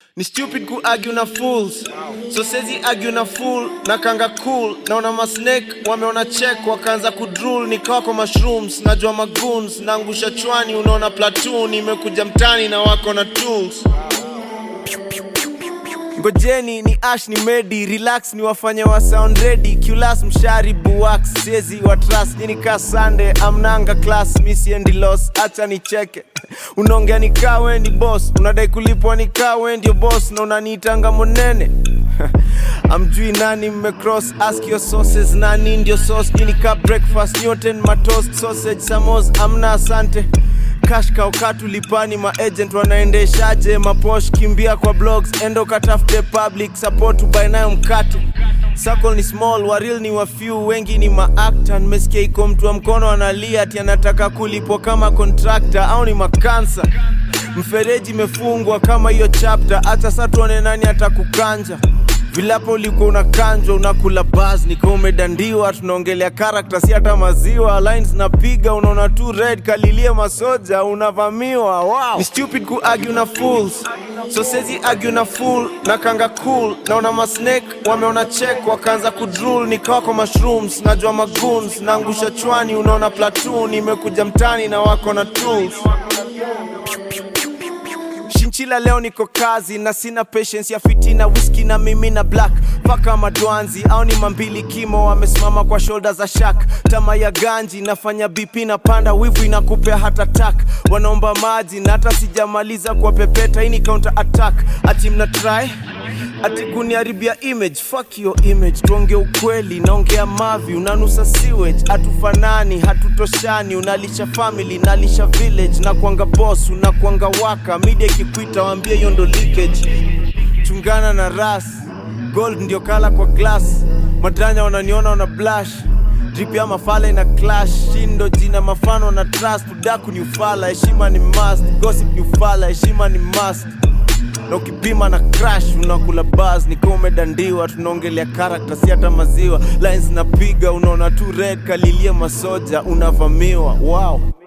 Ni stupid ku argue na fools. So sezi argue na fool. Nakanga cool. Naona ma snake wameona check wakaanza kudrool. Nikawa kwa mushrooms. Najua magoons. Naangusha chwani unaona platoon. Nimekuja mtani na wako na tools. Ngojeni ni Ash ni Medi. Relax ni wafanya wa sound ready. Kulas mshari buwax. Sezi wa trust. Ini ka Sunday. Amnanga class. Missy and loss. Acha ni cheke. Unaongea ni kawe ndi boss. Unadai kulipwa ni kawe ndio boss. Na unaniitanga monene. Amjui nani mmecross. Ask your sources. Nani ndio sauce. Ini ka breakfast. Newton matoast. Sausage samos. Amna asante. Cash ka ukatu lipani. Ma-agent wanaendeshaje. Maposh kimbia kwa blogs. Endo katafute public support. Ubai nayo mkatu. Circle ni small, waril ni wa few. Wengi ni ma-actor. Nimesikia iko mtu wa mkono analia ati anataka kulipwa kama contractor. Au ni makansa. Mfereji mefungwa kama hiyo chapter. Acha sasa tuone nani atakukanja. Vilapo uliko unakanjwa unakula buzz. Niko umedandiwa tunaongelea character si hata maziwa. Lines napiga unaona tu red kalilia masoja unavamiwa. Wow. Ni stupid ku argue na fools. So sezi argue na fool. Nakanga cool. Naona ma snake wameona check wakaanza kudrool. Nikawa kwa mushrooms. Najua magoons. Naangusha chwani unaona platoon. Nimekuja mtani na wako na tools. Shinchila leo niko kazi na sina patience ya fitina whisky na mimi na black. Paka madwanzi au ni mambili kimo wamesimama kwa shoulder za shark. Tama ya ganji nafanya BP na panda wivu inakupea hata attack. Wanaomba maji na hata sijamaliza kwa pepeta ini counter attack. Ati mna try ati kuniharibia image. Fuck your image. Tuonge ukweli naongea mavi. Unanusa sewage. Hatufanani hatutoshani. Unalisha family nalisha village. Na kuanga boss unakuanga waka. Media ikikuita waambie hiyo ndo leakage. Chungana na ras. Gold ndio kala kwa glass. Madanya wananiona wana blush. Drip ya mafala ina clash. Shindo jina mafano na trust. Udaku ni ufala. Heshima ni must. Gossip ni ufala. Heshima ni must. Na ukipima na crash unakula buzz. Niko umedandiwa tunaongelea character si hata maziwa. Lines napiga unaona tu red kalilia masoja unavamiwa. Wow.